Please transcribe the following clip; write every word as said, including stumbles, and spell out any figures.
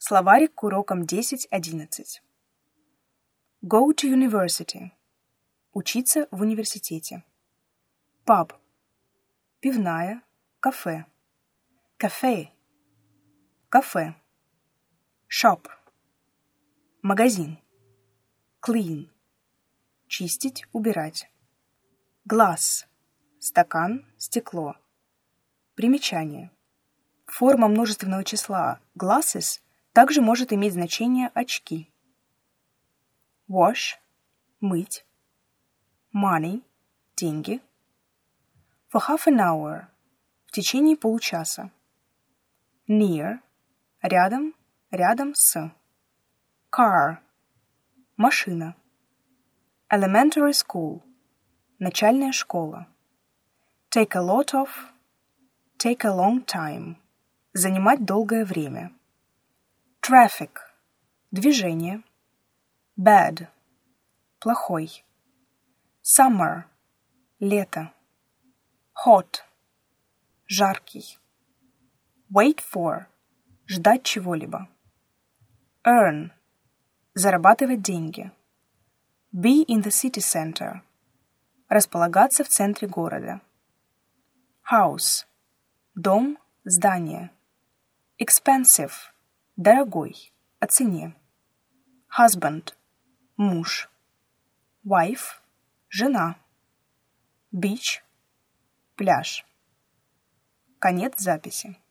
Словарик к урокам десять одиннадцать. Go to university. Учиться в университете. Pub. Пивная, кафе. Cafe. Кафе. Shop. Магазин. Clean. Чистить, убирать. Glass. Стакан, стекло. Примечание. Форма множественного числа glasses также может иметь значение очки. Wash – мыть. Money – деньги. For half an hour – в течение получаса. Near – рядом, рядом с. Car – машина. Elementary school – начальная школа. Take a lot of – take a long time – занимать долгое время. Traffic – движение. Bad – плохой. Summer – лето. Hot – жаркий. Wait for – ждать чего-либо. Earn – зарабатывать деньги. Be in the city center – располагаться в центре города. House – дом, здание. Expensive – дорогой, о цене. Husband – муж. Wife – жена. Beach – пляж. Конец записи.